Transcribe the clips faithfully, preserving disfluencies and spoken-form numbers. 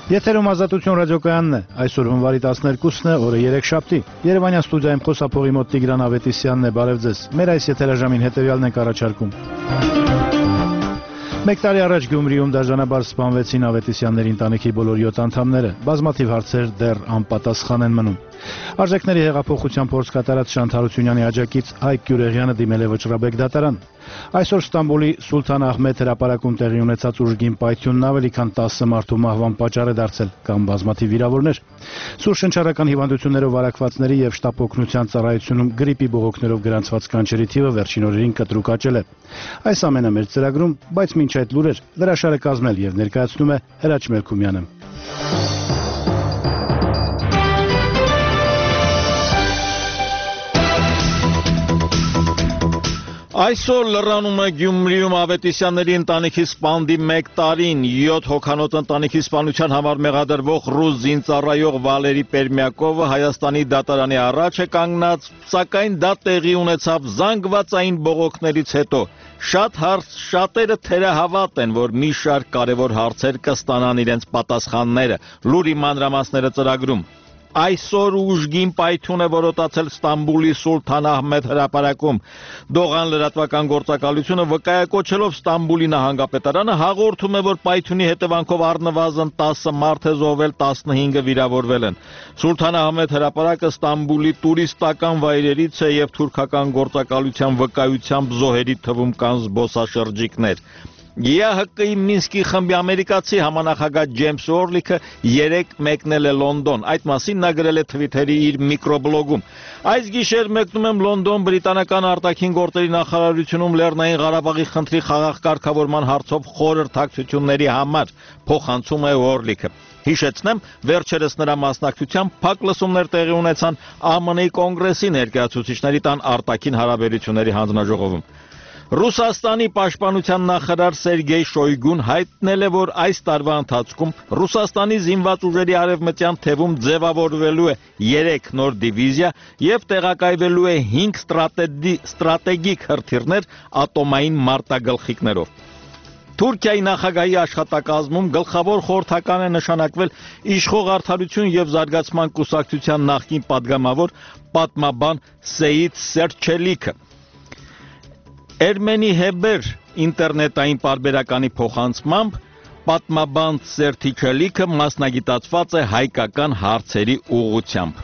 Եթերում Ազատություն ռադիոկայանն է, այսօր հունվարի տասներկուսն է, օրը երեքշաբթի։ Երևանյան ստուդիայում խոսափողի մոտ Տիգրան Ավետիսյանն է, բարև ձեզ։ Մեր այս եթերաժամին հետևյալն ենք առաջարկում։ Մեկ տարի առաջ Գյումրիում դաժանաբար սպանվեցին Ավետիսյանների ընտանիքի բոլոր յոթ անդամները, բազմաթիվ հարցեր դեռ անպատասխան են մնում։ Արժեքների հեղափոխության փորձ կատարած Շանթ Հարությունյանի աջակից Հայկ Գյուրեղյանը դիմել է Վճռաբեկ դատարան։ Այսօր Ստամբուլի Սուլթան Ահմեդ հրապարակում տեղի ունեցած ուժգին պայթյունն ավելի քան տասը մարդու մահվան պատճառ է դարձել կամ բազմաթիվ վիրավորներ։ Սուր շնչառական հիվանդություններով վարակվածների եւ շտապ օգնության ծառայությունում գրիպի բողոքներով գրանցված կանչերի թիվը վերջին օրերին կտրուկ աճել է։ Այս ամենը մեր ծրագրում, բայց մինչ այդ լուրեր հրաշալը կազմել եւ ներկայացնում է Հրաչ Մելքումյանը։ Այսօր լրանում է Գյումրիում Ավետիսյանների ընտանիքի սպանդի մեկ տարին, յոթ հոգանոց ընտանիքի սպանության համար մեղադրվող ռուս զինծառայող Վալերի Պերմյակովը Հայաստանի դատարանի առաջ է կանգնած, սակայն դա տեղի ունեցավ զանգվածային բողոքներից հետո։ Շատ հարց, շատերը թերահավատ են, որ մի շարք կարևոր հարցեր կստանան իրենց պատասխանները, լուրի մանրամասները ծրագրում։ Այսօր ուժգին պայթյուն է որոտացել Ստամբուլի Սուլթան Ահմեդ հրապարակում։ Դողան լրատվական գործակալությունը վկայակոչելով Ստամբուլի նահանգապետարանը հաղորդում է, որ պայթյունի հետևանքով առնվազն տասը մարդ է զոհվել, տասնհինգը վիրավորվել են։ Սուլթան Ահմեդ հրապարակը Ստամբուլի տուրիստական վայրերից է եւ թուրքական գործակալության վկայությամբ զոհերի թվում կան զբոսաշրջիկներ։ ԵԱՀԿ-ի Մինսկի խմբի ամերիկացի համանախագահ Ջեյմս Օրլիքը երեկ մեկնել է Լոնդոն։ Այդ մասին նա գրել է Թվիթերի իր միկրոբլոգում։ Այս գիշեր մեկնում եմ Լոնդոն բրիտանական արտաքին գործերի նախարարությունում Լեռնային Ղարաբաղի խնդրի խաղաղ կարգավորման հարցով խորհրդակցությունների համար, փոխանցում է Օրլիքը։ Հիշեցնեմ, վերջերս նրա մասնակցությամբ փակ լսումներ տեղի ունեցան ԱՄՆ-ի կոնգրեսի ներկայացուցիչների տան արտաքին հարաբերությունների հանձնաժողովում։ Ռուսաստանի պաշտպանության նախարար Սերգեյ Շոյգուն հայտնել է, որ այս տարվա ընթացքում Ռուսաստանի զինված ուժերի արևմտյան թևում ձևավորվելու է երեք նոր դիվիզիա եւ տեղակայվելու է հինգ ստրատեգիկ հրթիռներ ատոմային մարտագլխիկներով։ Թուրքիայի նախագահի աշխատակազմում գլխավոր խորհրդական է նշանակվել իշխող արդարություն եւ զարգացման կուսակցության նախկին падգամավոր պատմաբան Սեյիդ Սերչելիքը։ Էրմենի Հեբեր ինտերնետային պարբերականի փոխանցմամբ պատմաբան Սերթիչելիքը մասնագիտացված է հայկական հարցերի ուղղությամբ։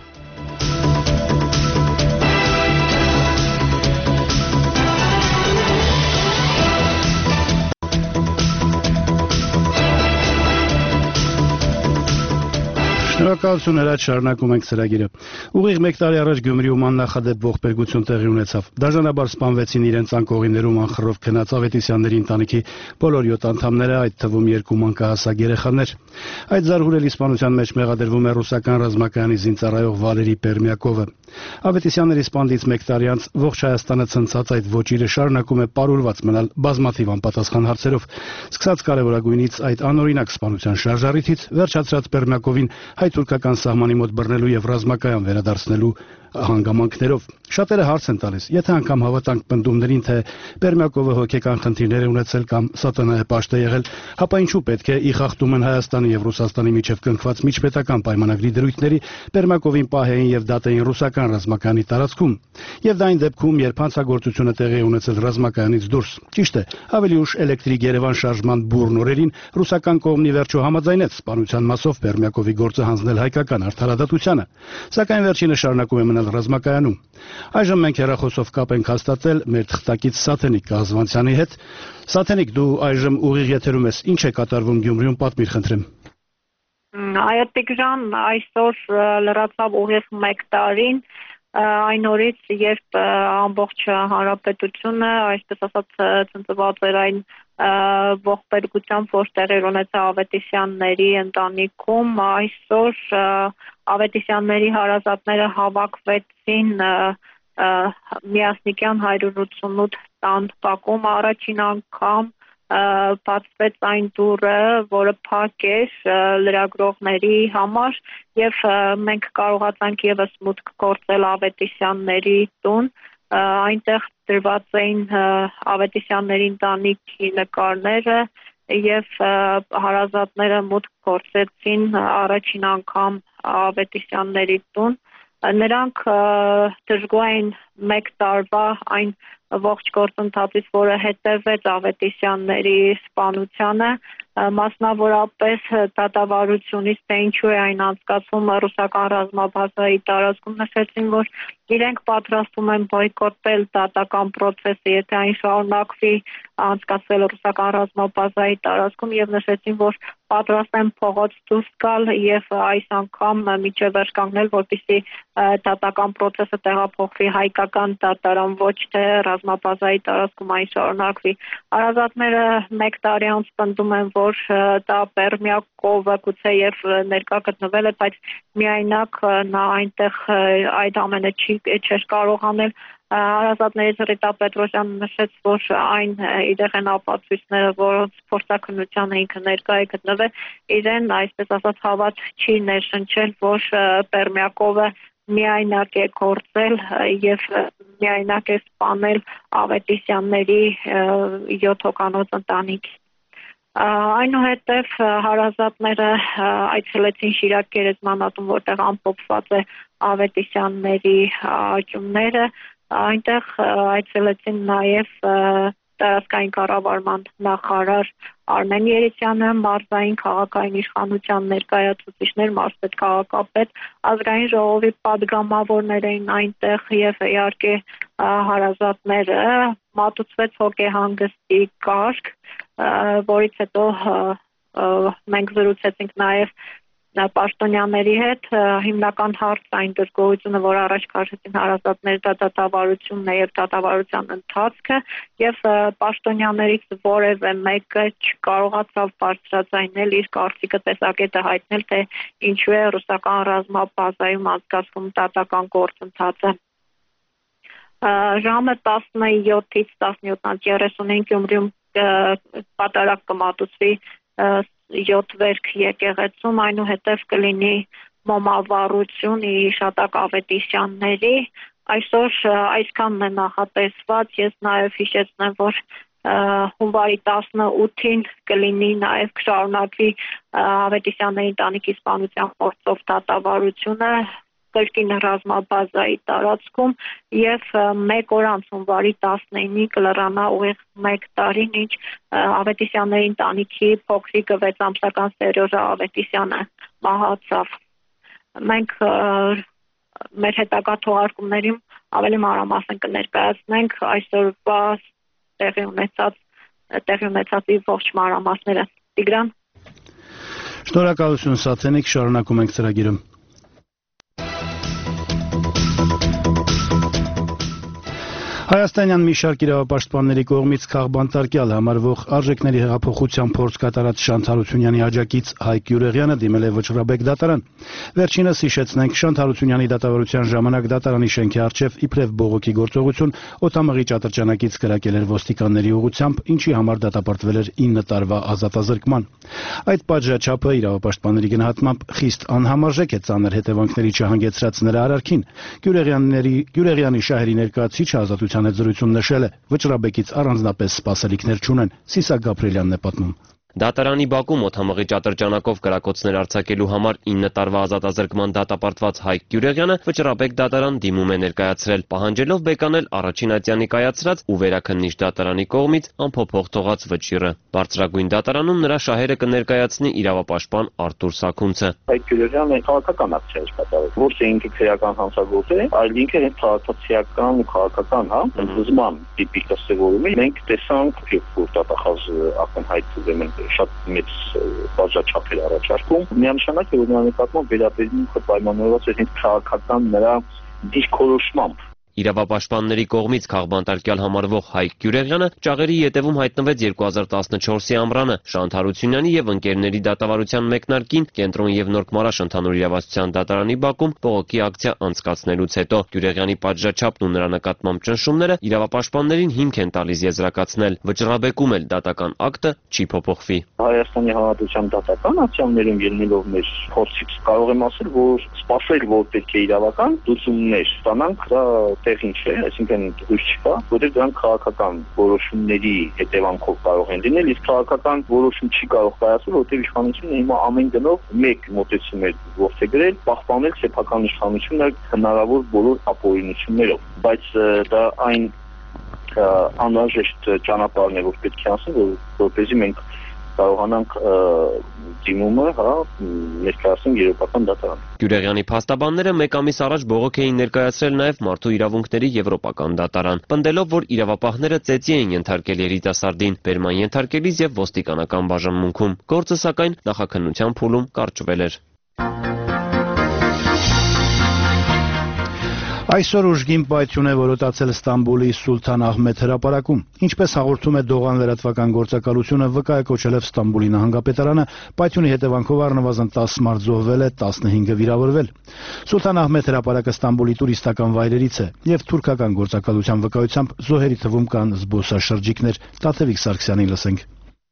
Շնորհակալություն Հրաչ, շարունակում ենք ծրագիրը։ Ուղիղ մեկ տարի առաջ Գյումրիում աննախադեպ ողբերգություն տեղի ունեցավ։ Դաժանաբար սպանվեցին իրենց անկողիներում անխռով քնած Ավետիսյանների ընտանիքի բոլոր յոթ անդամները, այդ թվում երկու մանկահասակ երեխաներ։ Այդ զարհուրելի սպանության մեջ մեղադրվում է ռուսական ռազմակայանի զինծառայող Վալերի Պերմյակովը։ Ավետիսյանների սպանդից մեկ տարի անց ողջ Հայաստանը ցնցած այդ ոճիրը շարունակում է պարուրված մնալ բազմաթիվ անպատասխան հարցերով։ Սկսած կարևորագույնից այդ անօրինակ սպանության շարժառիթից վերջացրած Պերմյակովին հայ-թուրքական սահմանի մոտ բռնելու եւ ռազմակայան վերադարձնելու հանգամանքներով։ Շատերը հարց են տալիս, եթե անգամ հավատանք պնդումներին, թե Պերմյակովը հոգեկան խնդիրներ է ունեցել կամ սատանայի պաշտ է եղել, ապա ինչու պետք է ի խախտում են Հայաստանի եւ Ռուսաստանի միջև կնքված միջպետական պայմանագրի դրույթների Պերմյակովին պահեին եւ դատեին ռուսական ռազմակայանի տարածքում, եւ դա այն դեպքում, երբ հանցագործությունը տեղի է ունեցել ռազմակայանից դուրս։ Ճիշտ է, ավելի ուշ էլեկտրիկ Երևան շարժման բուրն օրերին ռուսական կողմն ի վերջո համաձայնեց սպանության մասով Պերմյակովի գործը հանձնել հայկական արդարադատությանը, սակայն վերջինը շարունակում է մնալ ռազմակայանում։ Այժմ մենք հեռախոսով կապ ենք հաստատել մեր թղթակից Սաթենիկ Կազվանցյանի հետ։ Սաթենիկ, դու այժմ ուղիղ եթերում ես, ինչ է կատարվում Գյումրիում, պատմիր խնդրեմ։ Այո Տիգրան, այսօր լրացավ ուղիղ մեկ տարին այն օրից, երբ ամբողջ հանրապետությունը, այսպես ասած, ցնցված էր այն ողբերգությամբ, որ տեղի ունեցավ Ավետիսյանների ընտանիքում, այսօր Ավետիսյանների հարազատները հավաքվեցին միասնիկյան հարյուր ութսունութ տան բակում առաջին անգամ բացվեց այն դուռը, որը փակ էր լրագրողների համար եւ մենք կարողացանք եւս մուտք գործել Ավետիսյանների տուն, այնտեղ դրված էին Ավետիսյանների ընտանիքի նկարները եւ հարազատները մուտք գործեցին առաջին անգամ Ավետիսյանների տուն։ Նրանք դժգոհ մեկ տարվա այն ողջ գործընթացից, որը հետևեց Ավետիսյանների սպանությանը, մասնավորապես դատավարությունից, թե ինչու է այն անցկացվում ռուսական ռազմաբազայի տարածքում, նշեցին, որ իրենք պատրաստվում են բոյկոտել դատական process-ը, եթե այն շարունակվի անցկացվել ռուսական ռազմաբազայի տարածքում, եւ նշեցին, որ պատրաստ են փողոց դուրս գալ եւ այս անգամ միջև վերջ կանգնել, որպեսզի դատական process-ը տեղափոխվի հայկական դատարան, ոչ թե ռազմաբազայի տարածքում այն շարունակվի։ Հարազատները մեկ տարի անց պնդում են, որ դա Պերմյակովը գուցեև ներկա գտնվել է, բայց միայնակ նա այնտեղ այդ ամենը չի չէր կարող անել։ Հարազատներից Ռիտա Պետրոսյանը նշեց, որ այն իրեղ են ապացույցները, որոնց փորձաքննությանը ինքը ներկա է գտնվել, իրեն այսպես ասած հավատ չի ներշնչել, որ Պերմյակովը միայնակ է գործել եւ միայնակ է սպանել Ավետիսյանների յոթ հոգանոց ընտանիք։ Այնուհետև հարազատները այցելեցին Շիրակ գերեզմանատուն, որտեղ ամփոփված է Ավետիսյանների աճումները, այնտեղ այցելեցին նաև տարածքային կառավարման նախարար Արմեն Երիցյանը, մարզային քաղաքային իշխանության ներկայացուցիչներ, մարզպետ, քաղաքապետ, ազգային ժողովի պատգամավորներ էին այնտեղ եւ իհարկե հարազատները, մատուցվեց հոգեհանգստի կարգ, որից հետո մենք զրուցեցինք նաև պաշտոնյաների հետ, հիմնական հարց այն դժգոհությունը, որ առաջ քաշեցին հարազատները, դա դատավարությունն է եւ դատավարության ընթացքը, եւ պաշտոնյաներից որևէ մեկը չկարողացավ բարձրաձայնել իր կարծիքը, տեսակետը հայտնել, թե ինչու է ռուսական ռազմաբազայում անցկացվում դատական գործընթացը։ Ժամը տասնյոթից տասնյոթ երեսունհինգ Գյումրիում պատարագ կմատուցվի յոթ վերք եկեղեցում, այնուհետև կլինի մոմավառություն Իշատակ Ավետիսյանների։ Այսօր այսքանն է նախատեսված, ես նաև հիշեցնեմ, որ հունվարի տասնութին կլինի նաև կշարունակվի Ավետիսյանների ընտանիքի սպանության գործով դատավարությունը կրկին ռազմաբազայի տարածքում եւ մեկ օր անց հունվարի տասնինին կլրանա ուղիղ մեկ տարին, ինչ Ավետիսյանների ընտանիքի փոքրիկը վեց ամսական Սերժա Ավետիսյանը մահացավ։ Մենք մեր հետագա թողարկումներում ավելի մանրամասն կներկայացնենք այսօրվա տեղի ունեցած տեղի ունեցածի ողջ մանրամասները։ Տիգրան։ Շնորհակալություն Սաթենիկ, շարունակում ենք ծրագիրը։ Հայաստանյան մի շարք իրավապաշտպանների կողմից քաղբանտարկյալ համարվող արժեքների հեղափոխության փորձ կատարած Շանթ Հարությունյանի աջակից Հայկ Գյուրեղյանը դիմել է Վճռաբեկ դատարան։ Վերջինս հիշեցնենք, Շանթ Հարությունյանի դատավարության ժամանակ դատարանի շենքի առջև իբրև բողոքի գործողություն օդամղի ճատրճանակից կրակել էր ոստիկանների ուղղությամբ, ինչի համար դատապարտվել էր ինը տարվա ազատազրկման։ Այդ պատժաչափը իրավապաշտպանների գնահատմամբ խիստ անհամարժեք է ծանր հետևանքների չհանգեցրած նրա արարքին։ Գյուրեղյանների Գյուրեղյանի շահերի ներկայացուցիչը ազատության հետ զրույցում նշել է, Վճռաբեկից առանձնապես սպասելիքներ չունեն։ Սիսակ Գաբրելյանն է պատմում։ Դատարանի բակում օդամղի ճատրճանակով կրակոցներ արձակելու համար ինը տարվա ազատազրկման դատապարտված Հայկ Գյուրեղյանը Վճռաբեկ դատարան դիմում է ներկայացրել, պահանջելով բեկանել առաջին ատյանի կայացրած ու վերաքննիչ դատարանի կողմից անփոփոխ թողած վճիռը։ Բարձրագույն դատարանում նրա շահերը կներկայացնի իրավապաշտպան Արտուր Սաքունցը։ Հայկ Գյուրեղյանը քաղաքական ակցիա էր կատարել, ոչ թե ինքը քրեական հանցագործ է, այլ ինքը հենց քաղաքացիական ու քաղաքական, հա, ընդզման տիպիկ դասավորում է։ Մենք տեսանք, որ դատախազ ակնհայտ ուրեմն շատ մեծ բաժաչափ էր առաջարկում։ Միանշանակ է, որ նրա նկատմամբ վերաբերմունքը պայմանավորված էր հենց քաղաքական նրա դիրքորոշմամբ։ Իրավապաշտպանների կողմից քաղբանտարկյալ համարվող Հայկ Գյուրեղյանը ճաղերի ետևում հայտնվեց երկու հազար տասնչորսի ամռանը Շանթ Հարությունյանի եւ ընկերների դատավարության մեկնարկին Կենտրոն եւ Նորք-Մարաշ ընդհանուր իրավասության դատարանի բակում բողոքի ակցիա անցկացնելուց հետո Գյուրեղյանի պատժաչափն ու նրա նկատմամբ ճնշումները իրավապաշտպաններին հիմք են տալիս եզրակացնել։ Վճռաբեկում էլ դատական ակտը չի փոփոխվի։ Հայաստանի Հանրապետության դատական ակցիաներում ելնելով մեր փորձից կարող եմ ասել, որ սպասել, որ պետք է իրավական լուծումներ ստանանք, դա տեղին չէ, այսինքն դուրս չկա, որտեղ դրանք քաղաքական որոշումների հետևանքով կարող են լինել, իսկ քաղաքական որոշում չի կարող կայացնել, որտեղ իշխանությունը հիմա ամեն գնով մեկ մոտեցում է որդեգրել, պահպանել սեփական իշխանությունը հնարավոր բոլոր ապօրինություններով, բայց դա այն անհրաժեշտ ճանապարհն է, որ պետք է անցնի, որ որպեսզի մենք կարողանանք դիմումը, հա, ներկայացնել Եվրոպական դատարան։ Գյուրեղյանի փաստաբանները մեկ ամիս առաջ բողոք էին ներկայացրել նաև Մարդու իրավունքների Եվրոպական դատարան, պնդելով, որ իրավապահները ծեծի են ենթարկել երիտասարդին, բերման ենթարկելիս եւ ոստիկանական բաժանմունքում։ Գործը սակայն նախաքննության փուլում կարճվել էր։ Այսօր ուժգին պայթյուն է որոտացել Ստամբուլի Սուլթան Ահմեդ հրապարակում։ Ինչպես հաղորդում է Դողան լրատվական գործակալությունը, վկա է կոչելով Ստամբուլի նահանգապետարանը, պայթյունի հետևանքով առնվազն տասը մարդ զոհվել է, տասնհինգը վիրավորվել։ Սուլթան Ահմեդ հրապարակը Ստամբուլի տուրիստական վայրերից է եւ թուրքական գործակալության վկայությամբ զոհերի թվում կան զբոսաշրջիկներ։ Տաթևիկ Սարգսյանին լսենք։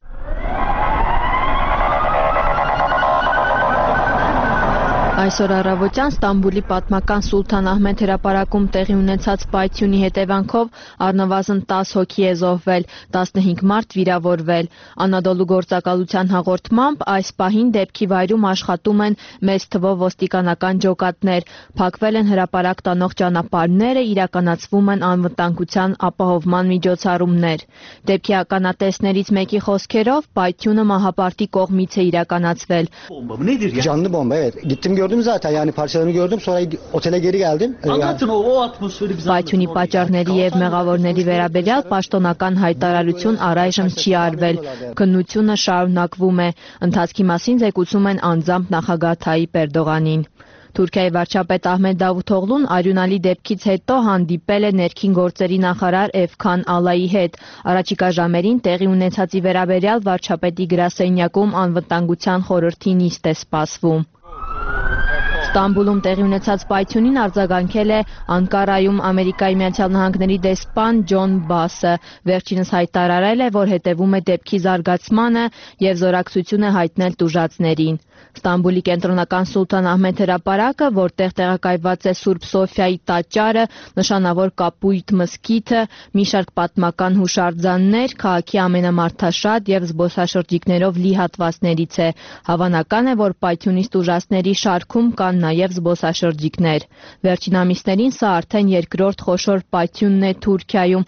Այսօր առավոտյան Ստամբուլի պատմական Սուլթան Ահմեդ հրապարակում տեղի ունեցած պայթյունի հետևանքով առնվազն տասը հոգի է զոհվել, տասնհինգ մարդ վիրավորվել։ Անադոլու գործակալության հաղորդմամբ այս պահին դեպքի վայրում աշխատում են մեծ թվով ոստիկանական ջոկատներ, փակվել են հրապարակ տանող ճանապարհները, իրականացվում են անվտանգության ապահովման միջոցառումներ։ Դեպքի ականատեսներից մեկի խոսքերով պայթյունը մահապարտի կողմից է իրականացվել։ Canlı bomba, evet. Gittim gördüm zaten, yani parçalarını gördüm, sonra otele geri geldim. Anlatın o, o atmosferi bize. Պայթյունի պատճառների եւ մեղավորների վերաբերյալ պաշտոնական հայտարարություն առայժմ չի արվել։ Քննությունը շարունակվում է։ Ընթացքի մասին զեկուցում են անձամբ նախագահ Թայիպ Էրդողանին։ Թուրքիայի վարչապետ Ահմեդ Դավութօղլուն արյունալի դեպքից հետո հանդիպել է ներքին գործերի նախարար Էվքան Ալայի հետ։ Առաջիկա ժամերին տեղի ունեցածի վերաբերյալ վարչապետի գրասենյակում անվտանգության խորհրդի նիստ է սպասվում։ Ստամբուլում տեղի ունեցած պայթյունին արձագանքել է Անկարայում Ամերիկայի Միացյալ Նահանգների դեսպան Ջոն Բասը։ Վերջինս հայտարարել է, որ հետևում է դեպքի զարգացմանը եւ զորակցություն է հայտնել տուժածներին։ Ստամբուլի կենտրոնական Սուլթան Ահմեդ հրապարակը, որտեղ տեղակայված է Սուրբ Սոֆիայի տաճարը, նշանավոր Կապույտ մզկիթը, մի շարք պատմական հուշարձաններ, քաղաքի ամենամարդաշատ եւ զբոսաշրջիկներով լի հատվածներից է։ Հավանական է, որ պայթյունից տուժածների շարքում կան նաև զբոսաշրջիկներ։ Վերջին ամիսներին սա արդեն երկրորդ խոշոր պայթյունն է Թուրքիայում։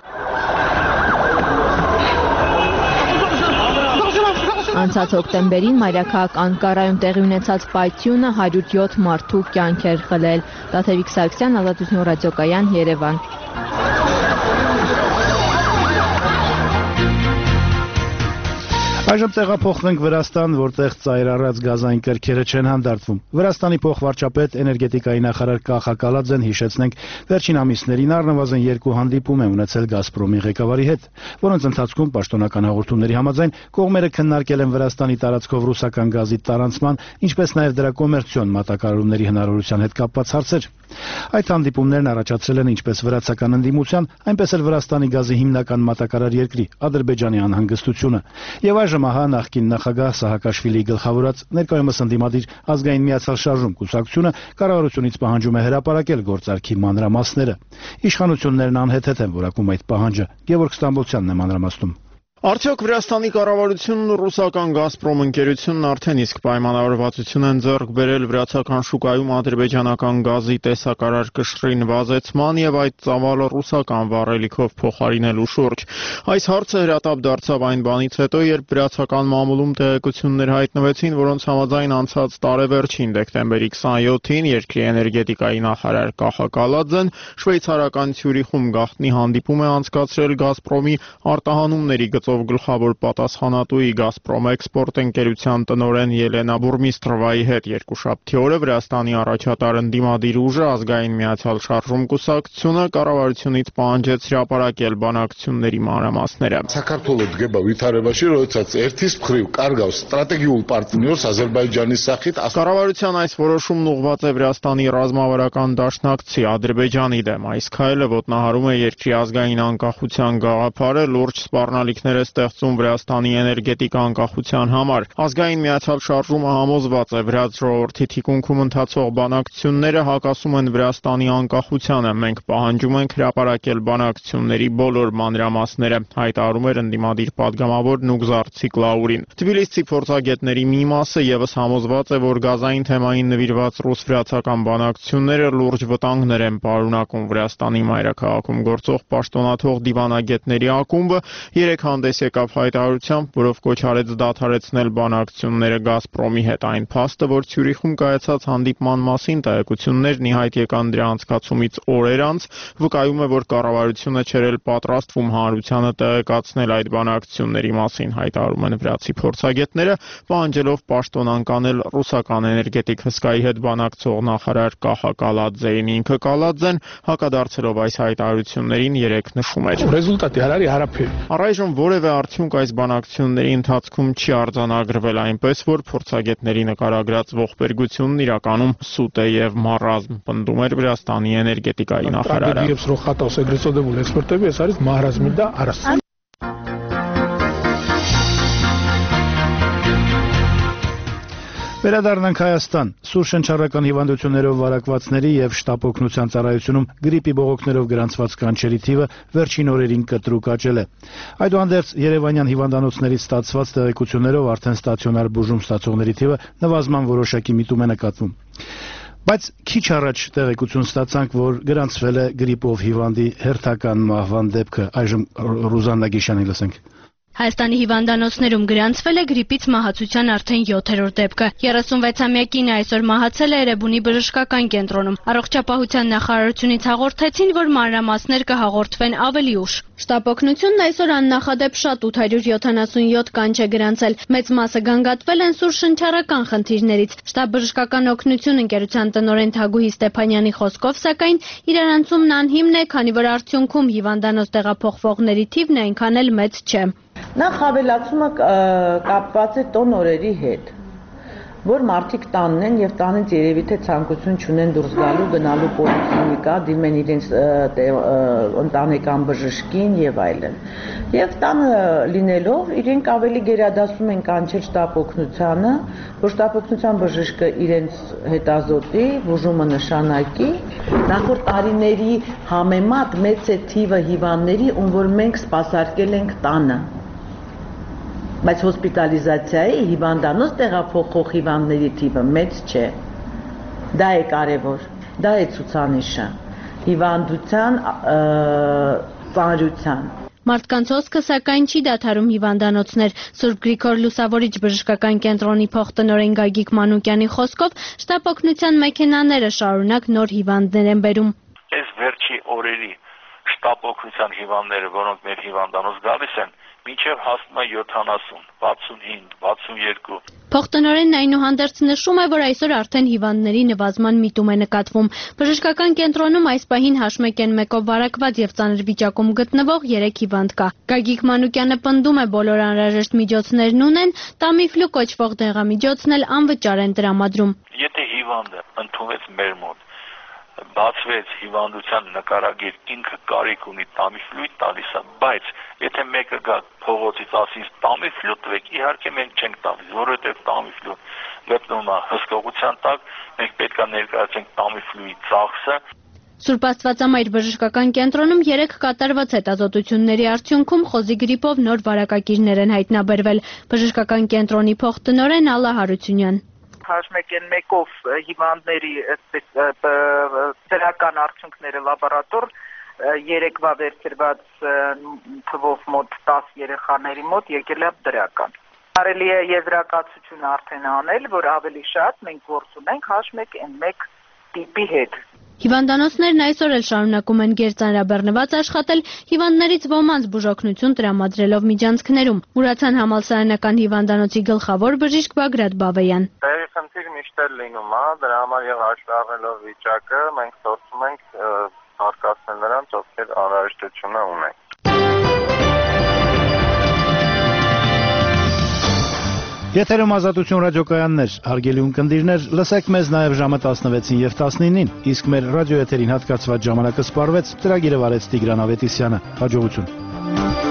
Անցած հոկտեմբերին մայրաքաղաք Անկարայում տեղի ունեցած պայթյունը հարյուր յոթ մարդու կյանք էր խլել։ Տաթևիկ Սարգսյան, Ազատություն ռադիոկայան, Երևան։ Այժմ տեղափոխվենք Վրաստան, որտեղ ծայրառած գազային կրքերը չեն հանդարտվում։ Վրաստանի փոխվարչապետ էներգետիկայի նախարար Կախա Կալաձեն հիշեցնենք վերջին ամիսներին առնվազն երկու հանդիպում է ունեցել Գազպրոմի ղեկավարի հետ, որոնց ընթացքում պաշտոնական հաղորդումների համաձայն կողմերը քննարկել են Վրաստանի տարածքով ռուսական գազի տարանցման, ինչպես նաև դրա կոմերցիոն մատակարարումների հնարավորության հետ կապված հարցեր։ Այդ հանդիպումներն առաջացրել են ինչպես վրացական ընդդիմության, այնպես էլ Վրաստանի գազի հիմնական մատակարար երկրի Ադրբեջանի անհանգստությունը։ Եվ այժմ ահա նախկին նախագահ Սահակաշվիլիի գլխավորած ներկայումս ընդդիմադիր ազգային միացյալ շարժում կուսակցությունը կառավարությունից պահանջում է հրապարակել գործարքի մանրամասները։ Իշխանություններն անհեթեթ են որակում այդ պահանջը։ Գևորգ Ստամբոլցյանն է մանրամասնում։ Արդյոք Վրաստանի կառավարությունն ու ռուսական Գազպրոմ ընկերությունն արդեն իսկ պայմանավորվածություն են ձեռք բերել վրացական շուկայում ադրբեջանական գազի տեսակարար կշռի նվազեցման եւ այդ ծավալը ռուսական վառելիքով փոխարինելու շուրջ։ Այս հարցը հրատապ դարձավ այն բանից հետո, երբ վրացական մամուլում տեղեկություններ հայտնվեցին, որոնց համաձայն անցած տարեվերջին դեկտեմբերի քսանյոթին երկրի էներգետիկայի նախարար Կախա Կալաձեն շվեյցարական Ցյուրիխում գաղտնի հանդիպում է անցկացրել Գազպրոմի արտահանումների գծով գլխավոր պատասխանատուի Գազպրոմ էքսպորտ ընկերության տնօրեն Ելենա Բուրմիստրովայի հետ երկուշաբթի օրը Վրաստանի առաջատար ընդդիմադիր ուժը ազգային միացյալ շարժում կուսակցությունը կառավարությունից պահանջեց հրապարակել բանակցությունների մանրամասները։ Საქართველოს დგება ვითარებაში, როდესაც ერთის მხრივ კარგავს სტრატეგიულ პარტნიორს Ադրբեջանի სახით։ Կառավարության այս որոշումն ուղղված է Վրաստանի ռազմավարական դաշնակցի Ադրբեջանի դեմ։ Այս քայլը ոտնահարում է երկրի ազգային անկախության գաղափարը, լուրջ սպառնալիքներ է ստեղծում Վրաստանի էներգետիկ անկախության համար։ Ազգային միացյալ շարժումը համոզված է, վրաց ժողովրդի թիկունքում ընթացող բանակցությունները հակասում են Վրաստանի անկախությանը։ Մենք պահանջում ենք հրապարակել բանակցությունների բոլոր մանրամասները, հայտարարում էր ընդդիմադիր պատգամավոր Նուգզար Ցիկլաուրին։ Թբիլիսցի փորձագետների մի մասը ևս համոզված է, որ գազային թեմային նվիրված ռուս-վրացական բանակցությունները լուրջ վտանգներ են պարունակում։ Վրաստանի մայրաքաղաքում գործող պաշտոնաթող դիվանագետների ակումբը երեկ հանդես եկավ հայտարարությամբ, որով կոչ արեց դադարեցնել բանակցությունները Գազպրոմի հետ։ Այն փաստը, որ Ցյուրիխում կայացած հանդիպման մասին տեղեկություններն ի հայտ եկան դրա անցկացումից օրեր անց, վկայում է, որ կառավարությունը չէր էլ պատրաստվում հանրությանը տեղեկացնել այդ բանակցությունների մասին, հայտարարում են վրացի փորձագետները, պահանջելով պաշտոն անկանել ռուսական էներգետիկ հսկայի հետ բանակցող նախարար Կախա Կալաձեին։ Ինքը Կալաձեն հակադարձելով այս հայտարարություններին երեկ նշում էր. Առայժմ որևէ արդյունք այս բանակցությունների ընթացքում չի արձանագրվել, այնպես որ փորձագետների նկարագրած ողբերգությունն իրականում սուտ է եւ մառազմ, պնդում էր Վրաստանի էներգետիկայի նախարարը։ Վերադառնանք Հայաստան։ Սուր շնչառական հիվանդություններով վարակվածների եւ շտապ օգնության ծառայությունում գրիպի բողոքներով գրանցված կանչերի թիվը վերջին օրերին կտրուկ աճել է։ Այդուհանդերձ երևանյան հիվանդանոցներից ստացված տեղեկություններով արդեն ստացիոնար բուժում ստացողների թիվը նվազման որոշակի միտում է նկատվում։ Բայց քիչ առաջ տեղեկություն ստացանք, որ գրանցվել է գրիպով հիվանդի հերթական մահվան դեպքը։ Այժմ Ռուզաննա Գիշյանի լսենք։ Հայաստանի հիվանդանոցներում գրանցվել է գրիպից մահացության արդեն յոթերորդ դեպքը։ երեսունվեցամյակին այսօր մահացել է Էրեբունի բժշկական կենտրոնում։ Առողջապահության նախարարությունից հաղորդեցին, որ մանրամասներ կհաղորդվեն ավելի ուշ։ Շտապ օգնությունն այսօր աննախադեպ շատ ութ հարյուր յոթանասունյոթ կանչ է գրանցել։ Մեծ մասը գանգատվել են սուր շնչառական խնդիրներից։ Շտապ բժշկական օգնություն ընկերության տնօրեն Թագուհի Ստեփանյանի խոսքով, սակայն իրարանցումն անհիմն է, քանի որ արդյունքում հիվանդանոց տեղափոխվողների թիվն այնքան էլ մեծ չէ։ Նախ հավելացումը կապված է տոն օրերի հետ, որ մարդիկ տանն են եւ տանից երևի թե ցանկություն չունեն դուրս գալու, գնալու պոլիկլինիկա, դիմեն իրենց ընտանեկան բժշկին եւ այլն։ Եվ տանը լինելով իրենք ավելի գերադասում են կանչել շտապ օգնությանը, որ շտապ օգնության բժիշկը իրենց հետազոտի, բուժումը նշանակի։ Նախորդ տարիների համեմատ մեծ է թիվը հիվանդների, ում որ մենք սպասարկել ենք տանը։ Բայց հոսպիտալիզացիայի հիվանդանոց տեղափոխող հիվանդների թիվը մեծ չէ։ Դա է կարևոր, դա է ցուցանիշը հիվանդության ծանրության։ Մարդկանց հոսքը սակայն չի դադարում հիվանդանոցներ։ Սուրբ Գրիգոր Լուսավորիչ բժշկական կենտրոնի փոխտնօրեն Գագիկ Մանուկյանի խոսքով, շտապ օգնության մեքենաները շարունակ նոր հիվանդներ են բերում։ Այս վերջի օրերի շտապ օգնության հիվանդները, որոնք մեր հիվանդանոց գալիս են, մինչև հասնում է յոթանասուն, վաթսունհինգ, վաթսունյոթ։ Փոխտնօրենն այնուհանդերձ նշում է, որ այսօր արդեն հիվանդների նվազման միտում է նկատվում։ Բժշկական կենտրոնում այս պահին հաշմեկ են մեկով վարակված եւ ծանր վիճակում գտնվող երեք հիվանդ կա։ Գագիկ Մանուկյանը պնդում է, բոլոր անհրաժեշտ միջոցներն ունեն, Տամիֆլու կոչվող դեղամիջոցն էլ անվճար են տրամադրում։ Եթե հիվանդը ընդունվեց մեր մոտ, բացվեց հիվանդության նկարագիր, ինքը կարիք ունի Տամիֆլուի տալիս է, բայց եթե մեկը գա փողոցից ասի Տամիֆլու տվեք, իհարկե մենք չենք տալիս, որովհետև Տամիֆլու գտնվում է հսկողության տակ, մենք պետք է ներկայացնենք Տամիֆլուի ծախսը։ Սուրբ Աստվածամայր բժշկական կենտրոնում երեք կատարված հետազոտությունների արդյունքում խոզի գրիպով նոր վարակակիրներ են հայտնաբերվել։ Բժշկական կենտրոնի փոխտնօրեն Ալլա Հարությունյան։ Հաշմեկ են մեկով հիվանդների դրական արդյունքները լաբորատոր, երեկվա վերցրված թվով մոտ տաս երեխաների մոտ եկել է դրական։ Կարելի է եզրակացություն արդեն անել, որ ավելի շատ մենք գործ ունենք հաշմեկ են մեկ տիպի հետ։ Հիվանդանոցներն այսօր էլ շարունակում են գերծանրաբեռնված աշխատել, հիվանդներից ոմանց բուժօգնություն տրամադրելով միջանցքներում։ Մուրացան համալսարանական հիվանդանոցի գլխավոր բժիշկ Բագրատ Բավեյան։ Տեղի խնդիր միշտ էլ լինում է, դրա համար եւ հաշվի առնելով վիճակը մենք փորձում ենք հարկացնել նրանց, ովքեր անհրաժեշտություն ունեն։ Եթերում Ազատություն ռադիոկայաններ, հարգելի ունկնդիրներ, լսեք մեզ նաև ժամը տասնվեցին եւ տասնինին, իսկ մեր ռադիոեթերին հատկացված ժամանակը սպառվեց, ծրագիրը վարեց Տիգրան Ավետիսյանը։ Հաջողություն։